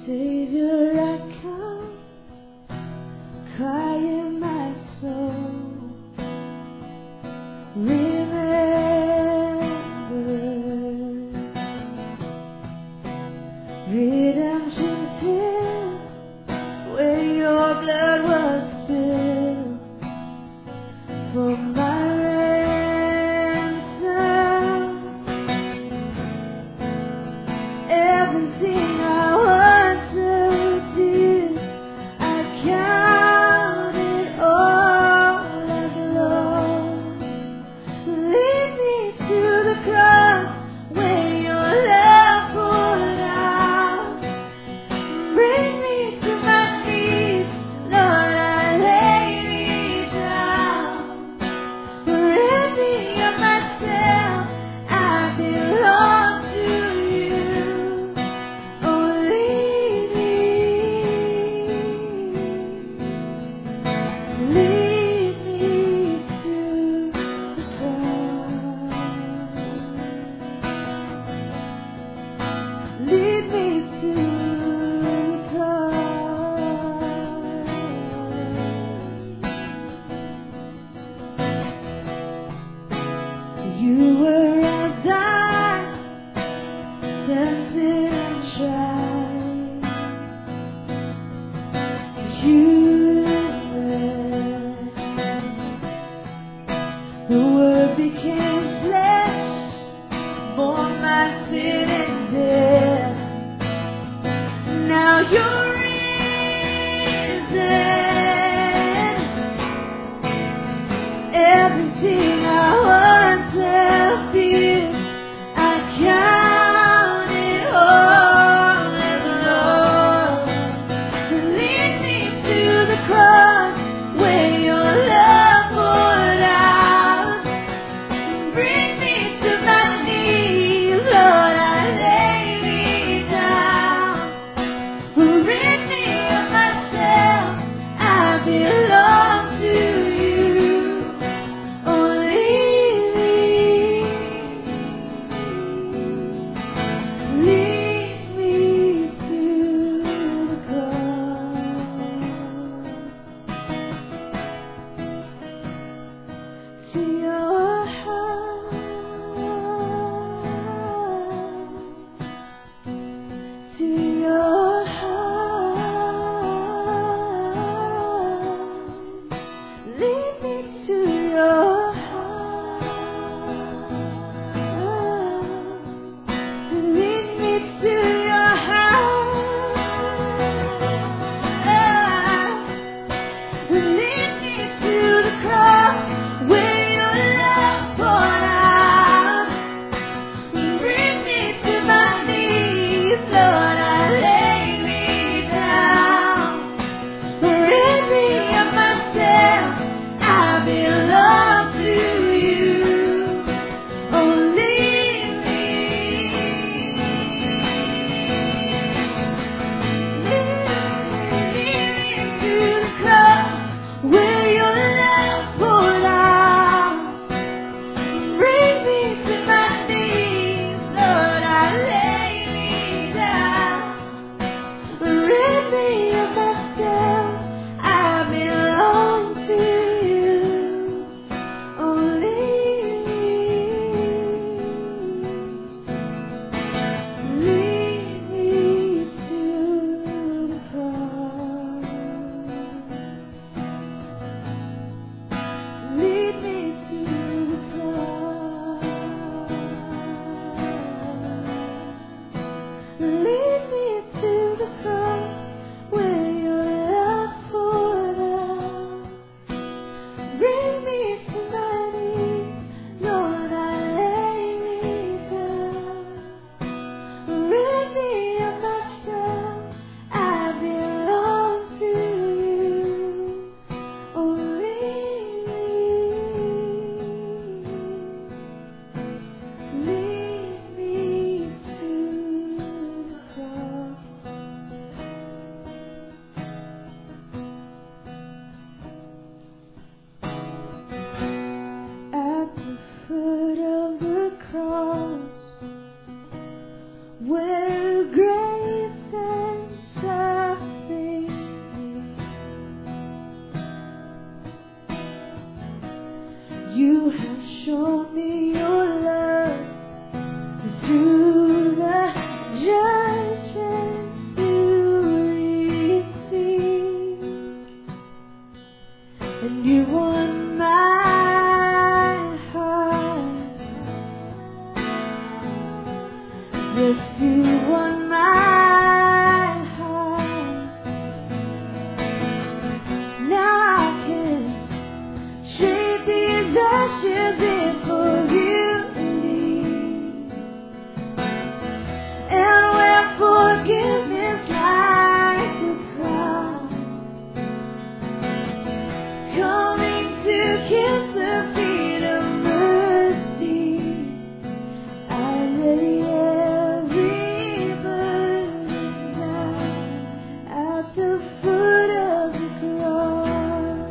Savior, I come, crying my soul. Remember, redemption's here, where your blood was spilled for my ransom. Everything I once did, I count it all as lost. Lead me to the cross where your love poured out. Bring me to my knees, Lord, I lay me down. Rid me of myself, I belong to you. Oh, lead me to the cross. Lead me to the cross. You were as I, tempted and tried. You were. The Word became flesh, bore my sin and death. Now you're risen. Everything I once feared, I count it all as lost. Lead me to the cross where your love poured out. Bring me to my knees, Lord, I lay me down. Rid me of myself, I belong to you. Oh, lead me to the cross. To your heart, to your heart. Lead me to your heart. Lead me to your heart. Lead me to the cross where your love poured out. Bring me to my knees, Lord, I lay me down. Rid me of myself, I belong to you. Oh, lead me to the cross where your love poured out. Bring me to my knees, Lord, I lay me down. Rid me of myself, I belong to you. Oh, lead me to the cross. Lead me to the cross. Lead me to the cross where your love poured out. Bring me to my knees, Lord, I lay me down. Rid me of myself, I belong to you. Oh, lead me to the cross. At the foot of the cross, where grace and Yes, you won my heart. Now I can trade these ashes in for beauty. And where forgiveness like a crown, coming to kiss the feet of mercy, I lay every burden down at the foot of the cross.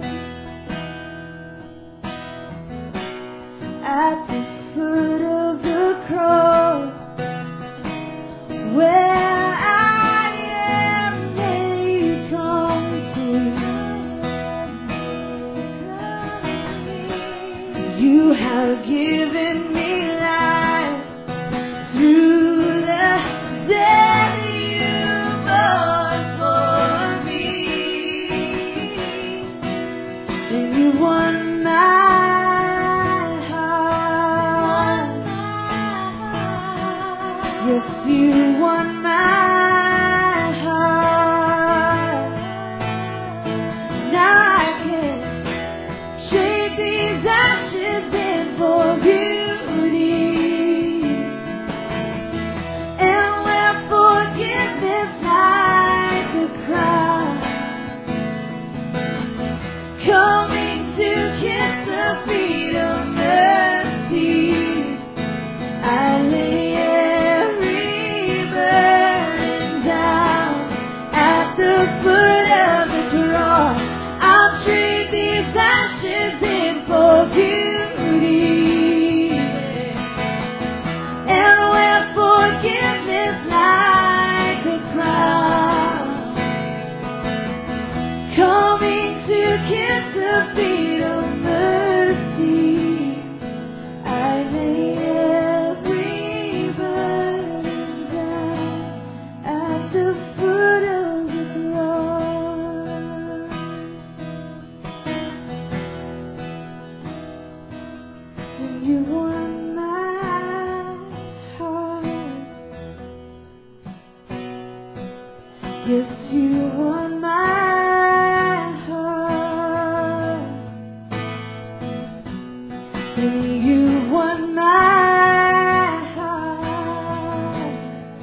At the foot of the cross, where I am made complete. You have given me life through the death you bought for me. And you won my heart. Yes, you won my heart. Now I can trade these ashes in for beauty. And where forgiveness like a crown, coming to kiss the feet of mercy, I lay every burden down at the foot of the cross. I'll trade these ashes in for beauty. And where forgiveness like a crown, coming to kiss the feet of mercy, I lay every burden down at the foot of the cross. And you won my heart. Yes, you won my heart. And you won my heart.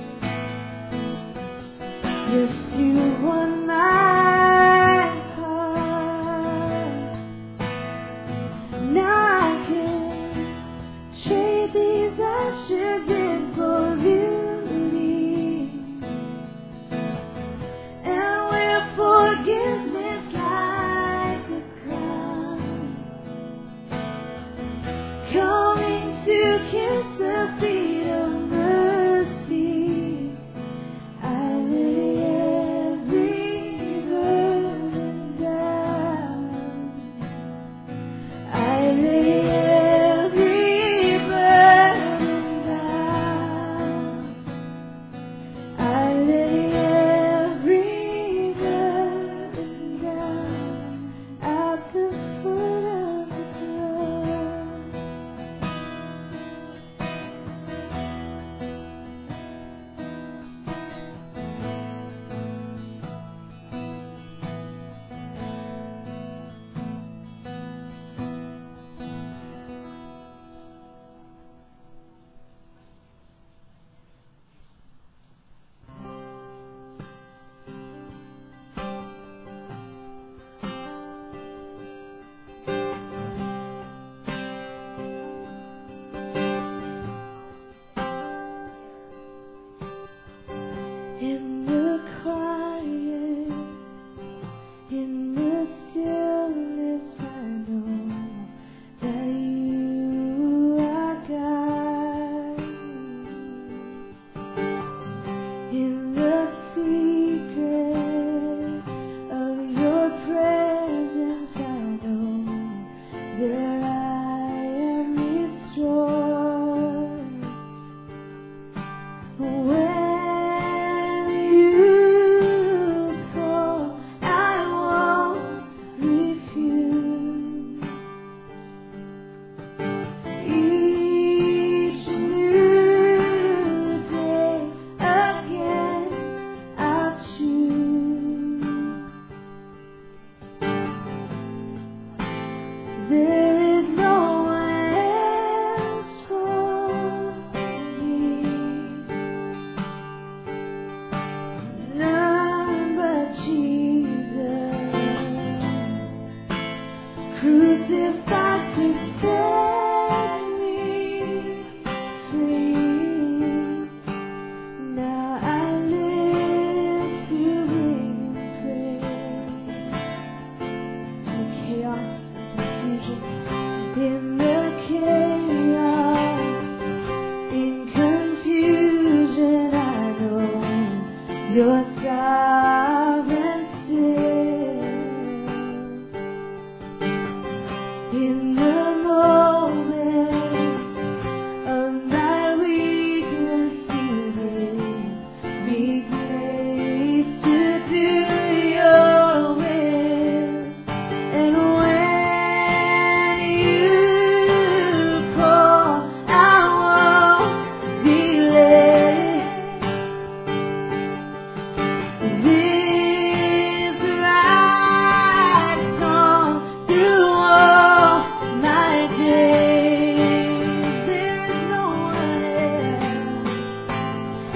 Yes, you won my heart. Now I can trade these ashes in for beauty. And where forgiveness like a crown, coming to kiss the feet of mercy, I lay every burden down. I lay every burden down. I lay every burden down at the foot of the cross. In the quiet, in the stillness, I know that you are God. In the secret of your presence, I know that I am restored. When you call, I won't refuse. Each new day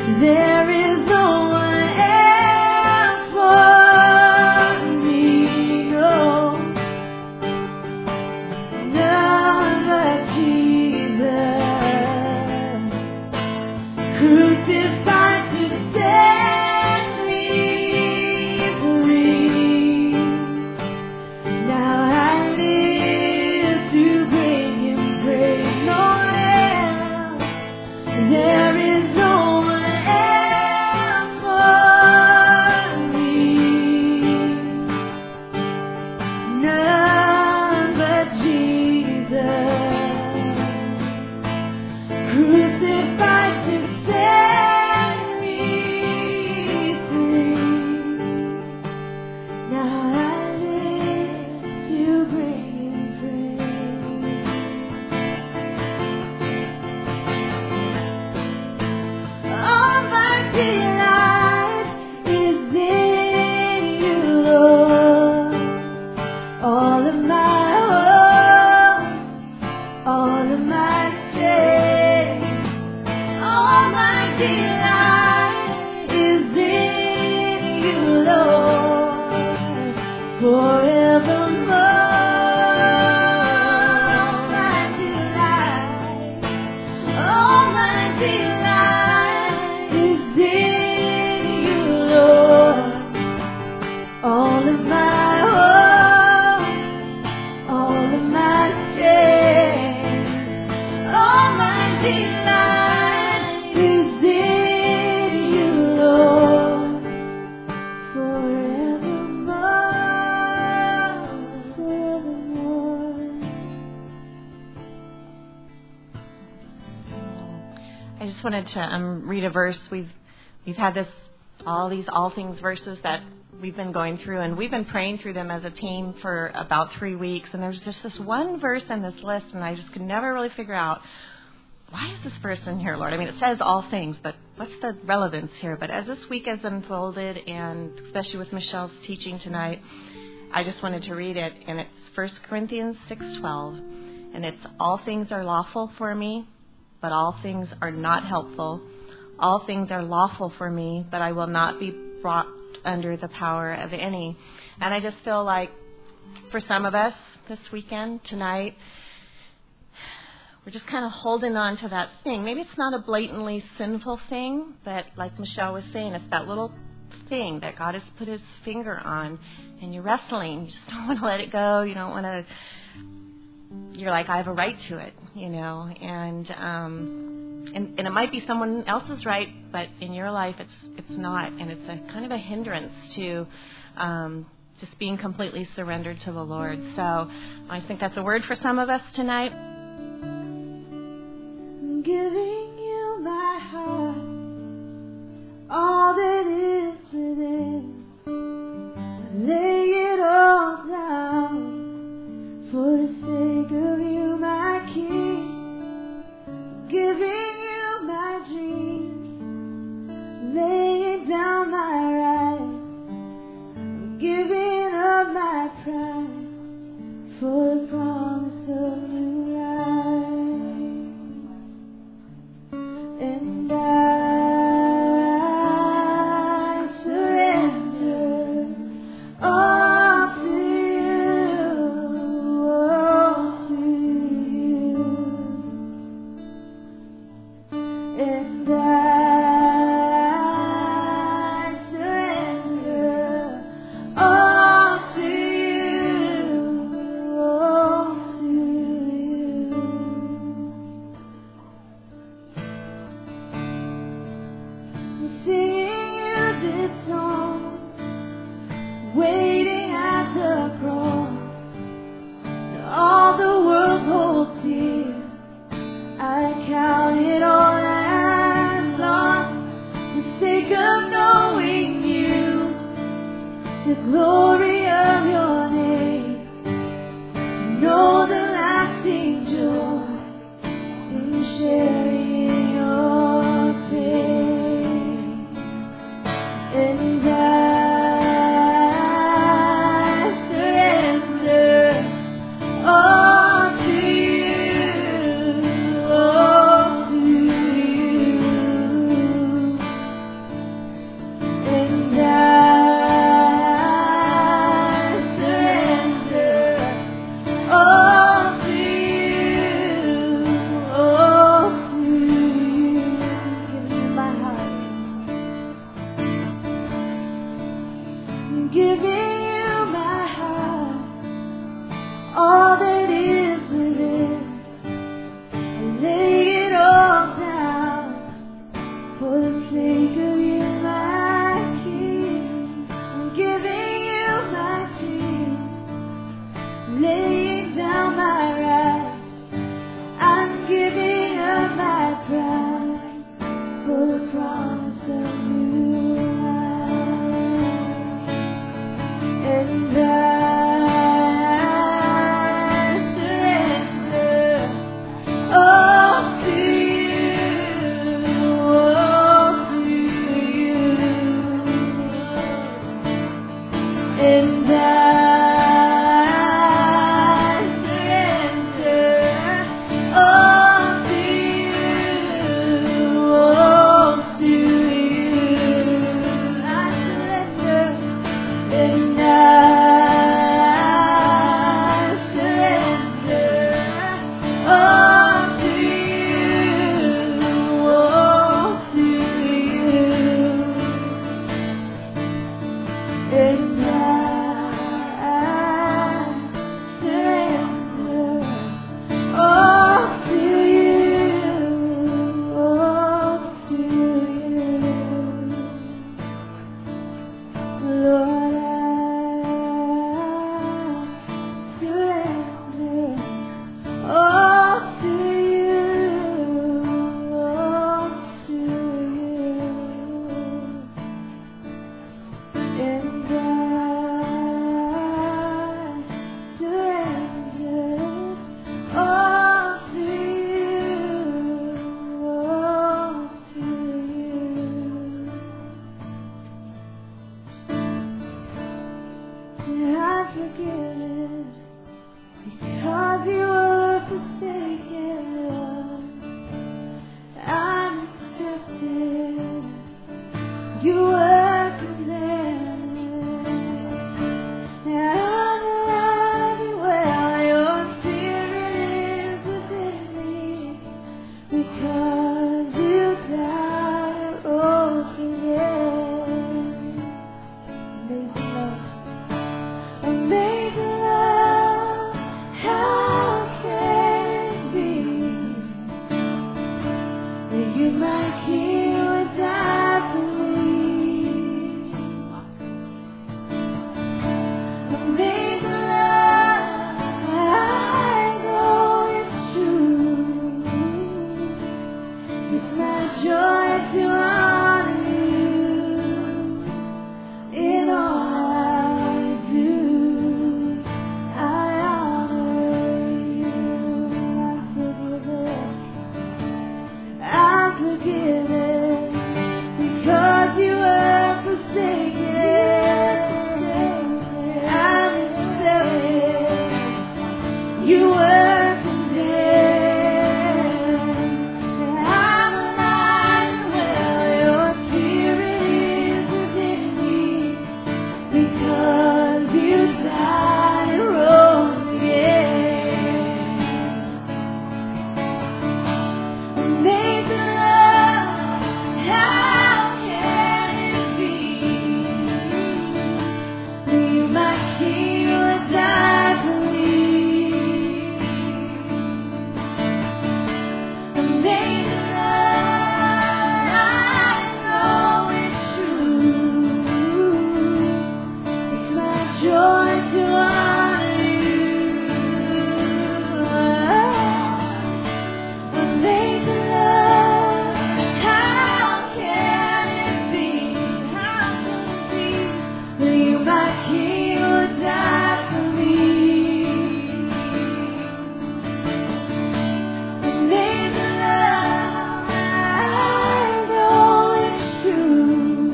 There is no one else for me, no, none but Jesus, crucified to set me free. Now I live to bring Him praise, no one else. There is no one else for me, none but Jesus, crucified to set me free. Now I live to bring Him praise. All my delight is in You, Lord. All of my hope, all of my strength, all my delight is in You, Lord, forevermore. All my delight is in You, Lord. All of my hope, all of my strength, all my delight is in You, Lord, forevermore, forevermore. I just wanted to read a verse. We've had all things verses that we've been going through, and we've been praying through them as a team for about 3 weeks. And there's just this one verse in this list, and I just could never really figure out, why is this verse in here, Lord? I mean, it says all things, but what's the relevance here? But as this week has unfolded, and especially with Michelle's teaching tonight, I just wanted to read it, and it's 1 Corinthians 6:12, and it's, all things are lawful for me, but all things are not helpful. All things are lawful for me, but I will not be brought under the power of any. And I just feel like for some of us this weekend, tonight, we're just kind of holding on to that thing. Maybe it's not a blatantly sinful thing, but like Michelle was saying, it's that little thing that God has put His finger on, and you're wrestling. You just don't want to let it go. You don't want to. You're like, I have a right to it, and it might be someone else's right, but in your life it's not, and it's a kind of a hindrance to just being completely surrendered to the Lord. So I think that's a word for some of us tonight. Giving You my heart, all that is within, lay it all down for the sake of You, my King. Giving You my dreams, laying down my rights, giving up my pride for the promise of new life. And I surrender all to You, all to You. And I surrender all to You. For the sake of you, my King, I'm giving you my dreams, laying down my rights. I'm giving up my pride for the promise of new life. And I surrender all to you, all to you. And I surrender all to you, all to you. I surrender, and I surrender all to you, all to you. And I surrender all to you, all to you. Lord, I surrender all to you, all to you. And I surrender all to you, all to you. And I'm forgiven because you were forsaken. I'm accepted. You were condemned. And I'm alive and well. Your spirit is within me because you died and rose again. Amazing love, how can it be that you, my King, would die for me? Amazing love, I know it's true. It's my joy to honor you in all I do. I honor you. I'm forgiven because you were forsaken. I'm accepted. You were condemned. I'm alive and well. Your spirit is within me because you died and rose again. Amazing love, how can it be that you, my King, would die for me? Amazing love, I know it's true. It's my joy to honor you. Amazing love, how can it be? How can it be that you, my King, would die for me? Amazing love, I know it's true.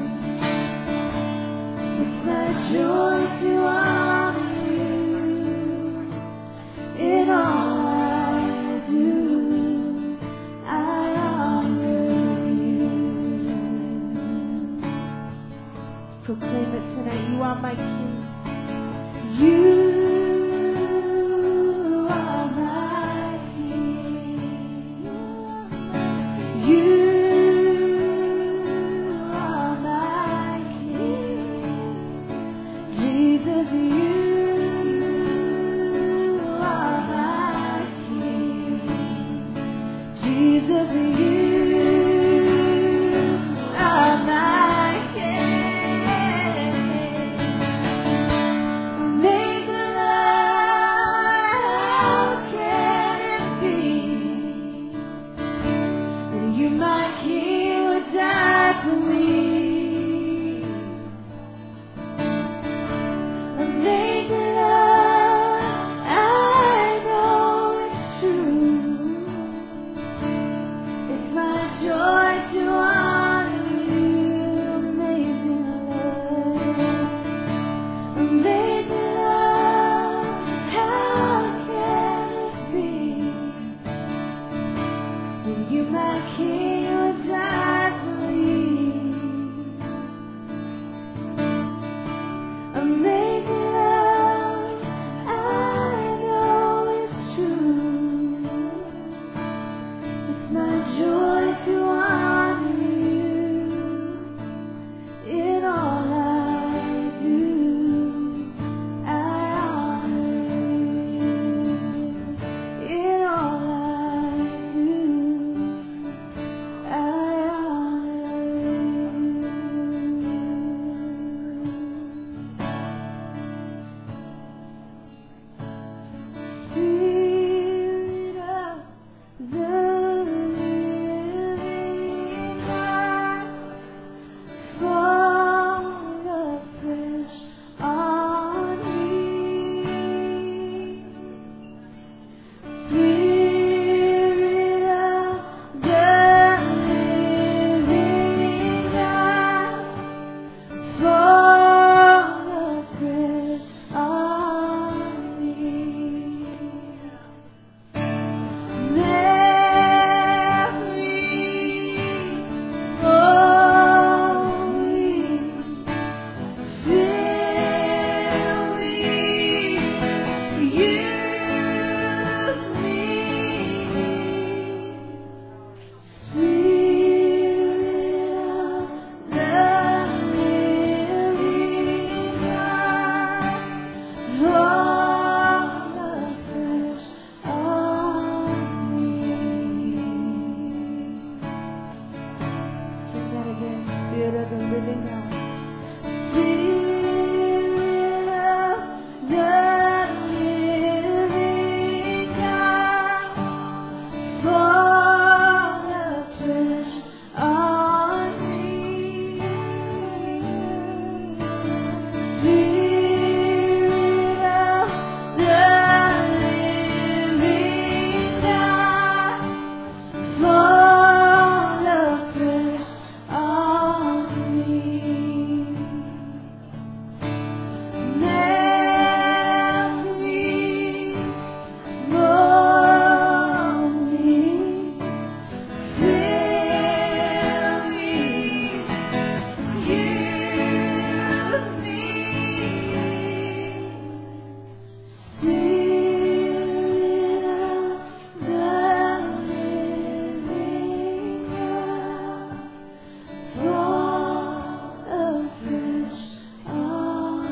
It's my joy to honor you in all I do. I honor you. Proclaim it tonight. You are my King. You are my King. You are my King. Jesus, you are my King. Jesus, you the living God. Spirit of the living God, fall afresh on me. Spirit of the living God, fall afresh on me. Melt me, mold me, fill me, use me. Spirit of the living God, fall afresh on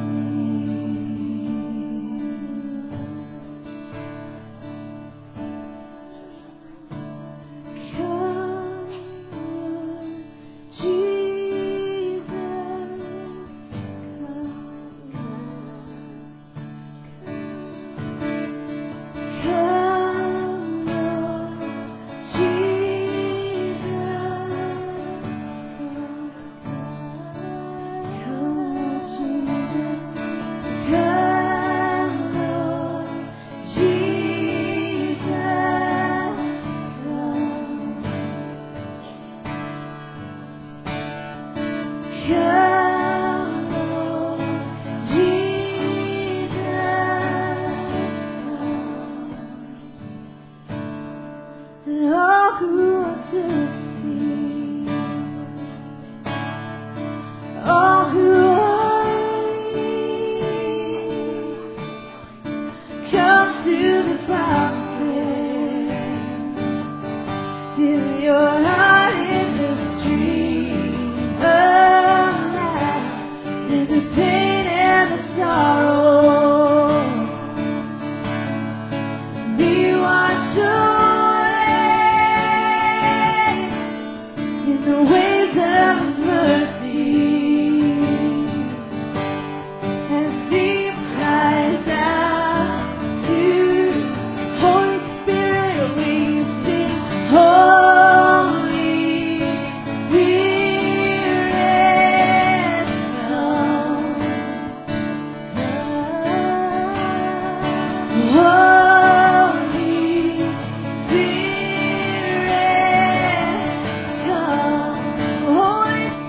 me. Come, Jesus, come, Lord Jesus, come, Lord Jesus, come, Lord Jesus, come, Lord Jesus. And all who want to see, all who are come to the fountain, fill your heart in the stream of life, in the pain and the sorrow, be washed away in the waves of His mercy. As deep cries out to Holy Spirit, we sing, Holy Spirit, come. Holy Spirit, come. Holy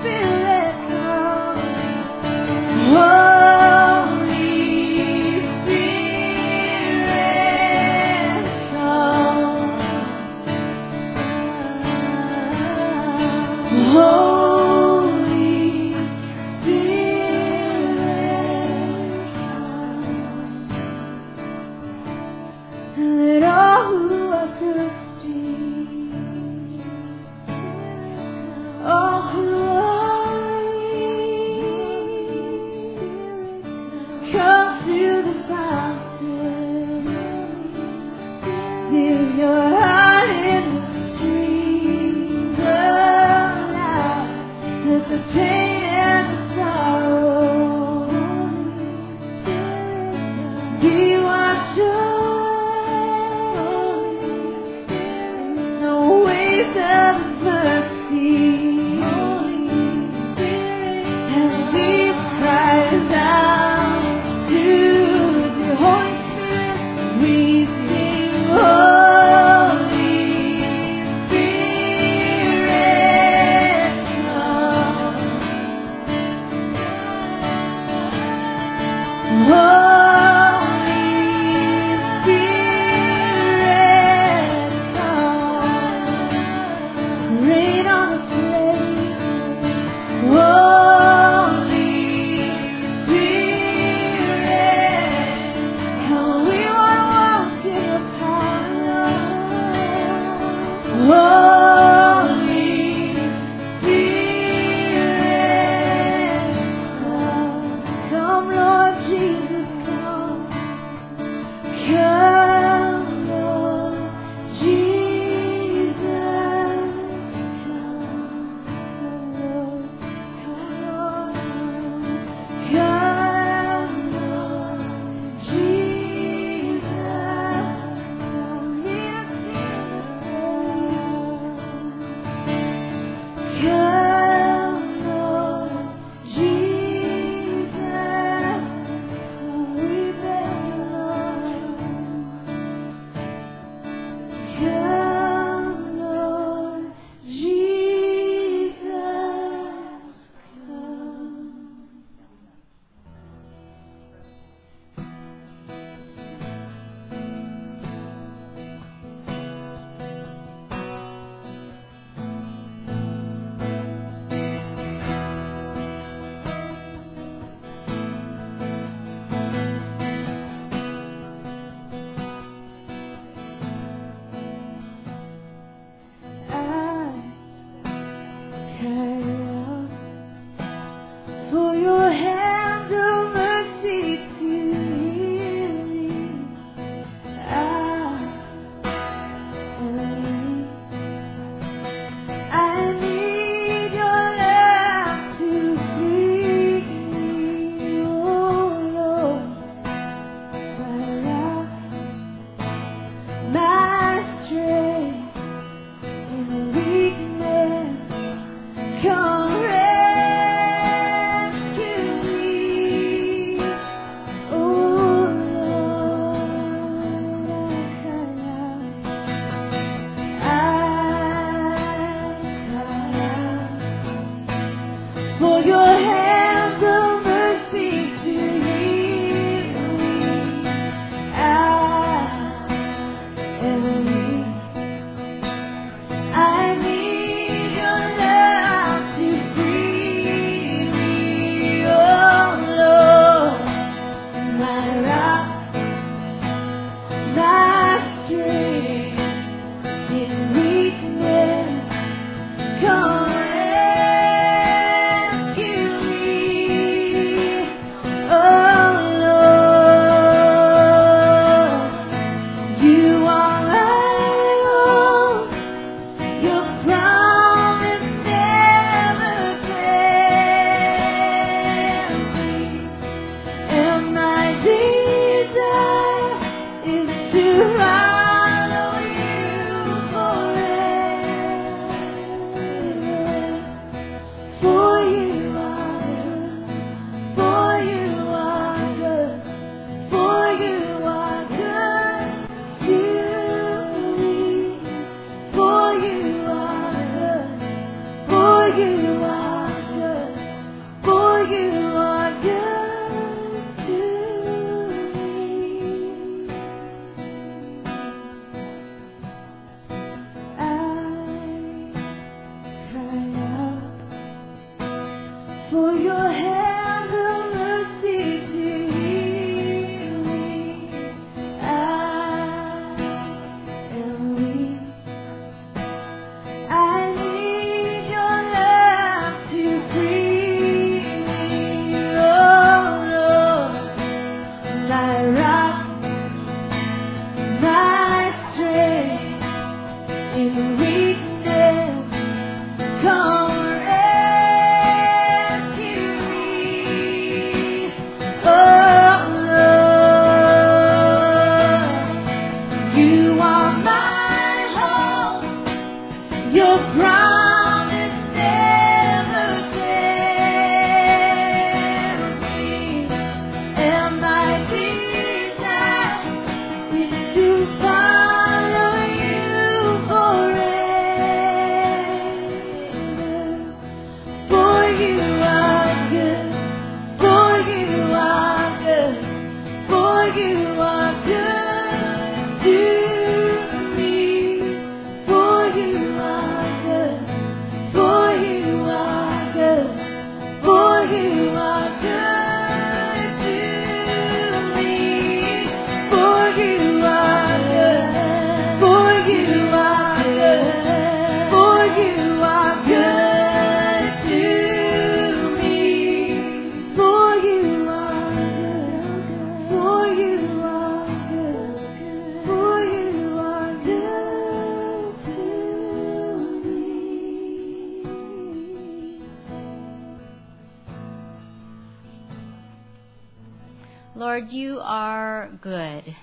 Lord, you are good.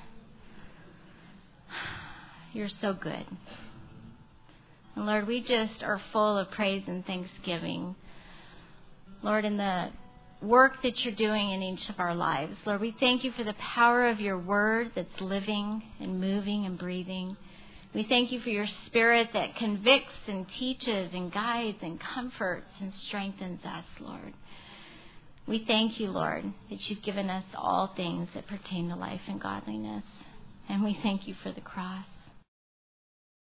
You're so good. And Lord, we just are full of praise and thanksgiving. Lord, in the work that you're doing in each of our lives, Lord, we thank you for the power of your word that's living and moving and breathing. We thank you for your spirit that convicts and teaches and guides and comforts and strengthens us, Lord. We thank you, Lord, that you've given us all things that pertain to life and godliness. And we thank you for the cross.